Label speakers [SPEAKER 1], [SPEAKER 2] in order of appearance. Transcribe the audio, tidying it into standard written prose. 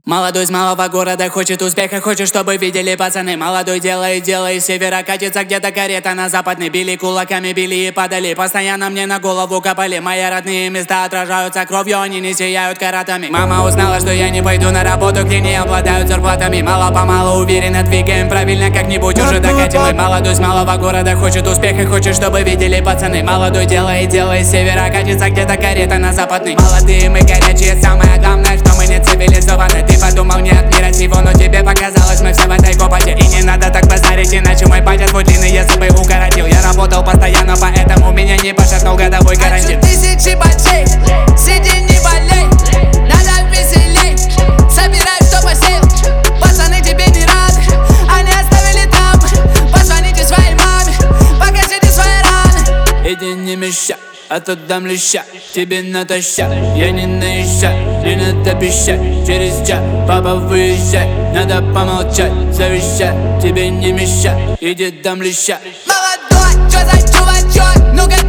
[SPEAKER 1] Молодой с малого города хочет успеха, хочет, чтобы видели пацаны. Молодой делает дело, из севера катится где-то карета на западный. Били кулаками, били и падали, постоянно мне на голову копали. Мои родные места отражаются кровью, они не сияют каратами. Мама узнала, что я не пойду на работу, где не обладают зарплатами. Мало-помалу уверенно двигаем, правильно как-нибудь уже докатим. Молодой с малого города хочет успеха, хочет, чтобы видели пацаны. Молодой делает дело, из севера катится где-то карета на западный. Молодые мы горячие, самое главное, что мы не цивилизованы. Ты подумал не от мира сего, но тебе показалось, мы все в этой копоте. И не надо так базарить, иначе мой батя твой длинные зубы укоротил. Я работал постоянно, поэтому меня не пошатнул годовой карантин.
[SPEAKER 2] Тысячи батей, сиди не болей, надо веселей, собирай, кто посеял. Пацаны тебе не рады, они оставили там. Позвоните своей маме, покажите свои раны.
[SPEAKER 1] Иди не мешай, а то дам леща, тебе натощак. Я не наезжай, не надо пищать. Через час, папа выезжай, надо помолчать, завещать. Тебе не мешай, иди дам леща.
[SPEAKER 2] Молодой, чё за чувачок, ну-ка